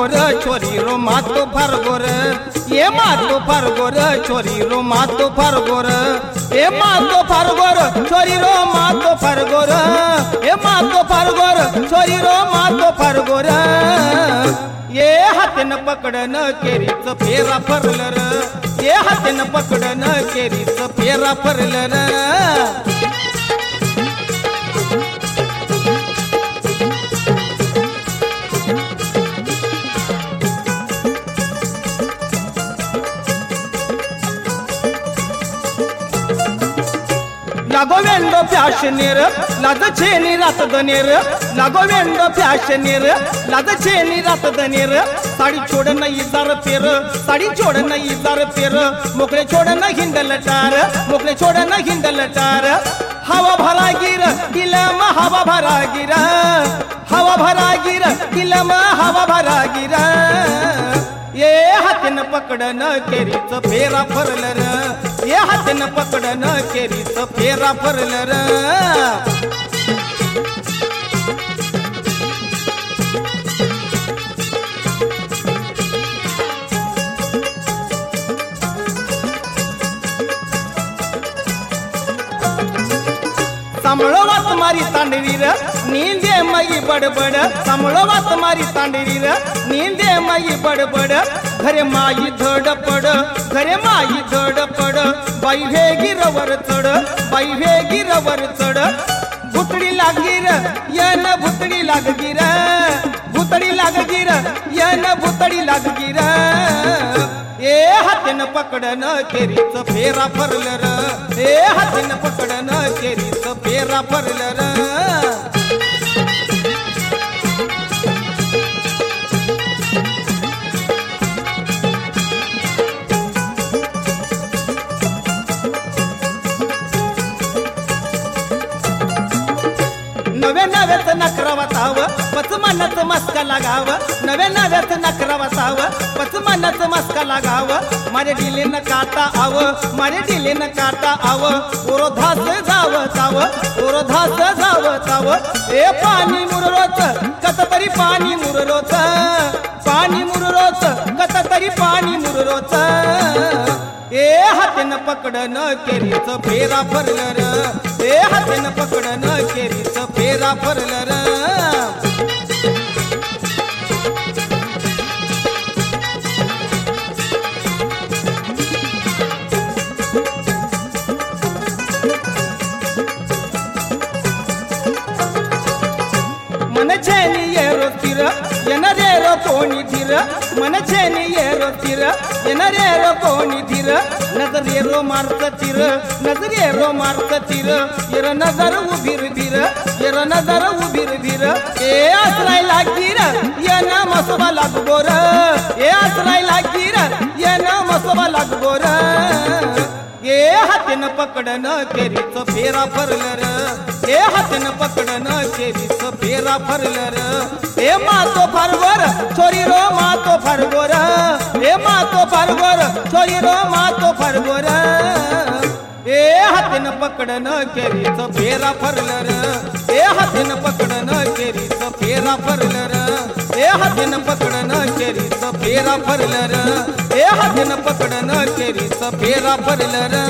गोर छोरी रो मातो फार गोर ये मातो फार गोर छोरी रो मातो फार गोर ए मातो फार गोर छोरी रो मातो फार गोर ए मातो फार गोर छोरी रो मातो फार गोर ये हातीन पकडन केरीच फेरा फरलं र ये हातीन पकडन केरीच फेरा फरलं र लागो वेंडो फ्याशनेर लाज छेनी रात दनेर लागो वेंडो फ्याशनेर लाज छेनी रात दनेर साडी छोड नाही इजार पेर साडी छोड नाही इजार पेर मोकळे छोड नाही हिंडल टार मोकळे छोड नाही हिंडल टार हवा भरा गिर किलम हवा भरा गिर हवा भरा गिर किलम हवा भरा गिर ये हातीन पकडन केरीच फेरा फरलं र ये हातीन पकडन केरीच फेरा फरलं र सांभळो वात मारी तांडवी र नींदे मई बडबड सांभळो वात मारी तांडवी र नींदे मई बडबड घरे माई धडपड घरे माई धडपड बाई हे गिरवर चढ बाई हे गिरवर चढ भुतडी लागीर यन भुतडी लागीर भुतडी लागीर यन भुतडी लागीर ए हातीन पकडन केरीच फेरा फरलं र ए हातीन पकडन केरीच फेरा फरलं र नव्या नव्याच नखरा वाचाव पचमानाच मस्का लागाव नव्या नव्याच नखरा वाचाव पचमानाच मस्का लागाव माझ्या डिलेन काटा आव माझ्या डिलेन काटा आव ओरोधास जाव चाव ओरोधास जाव चाव ए पाणी मुररोच कत तरी पाणी मुररोच पाणी मुररोच कत तरी पाणी मुररोच ए हातीन पकडन केरीच फेरा फरलं र ए हातीन पकडन केरीच फेरा फरलं र मन छेनी येरो तीर येन रेरो कोणी धीर मन छेनी येरो तीर येन रेरो कोणी धीर नजरेरो मारत तीर नजरेरो मारत तीर येर नजर उभीर धीर येर नजर उभीर धीर ए आसराय लागीर येन मसोबा लागबोर ए आसराय लागीर येन मसोबा लागबोर ए हातीन पकडन केरीच फेरा फरलं र ए हातीन पकडन केरीच फेरा फरलं र ए मातो फारगोर छोरी रो मातो फारगोर ए मातो फारगोर छोरी रो मातो फारगोर ए हातीन पकडन केरीच फेरा फरलं र ए हातीन पकडन केरीच फेरा फरलं र ए हातीन पकडन केरीच फेरा फरलं र ए हातीन पकडन केरीच फेरा फरलं र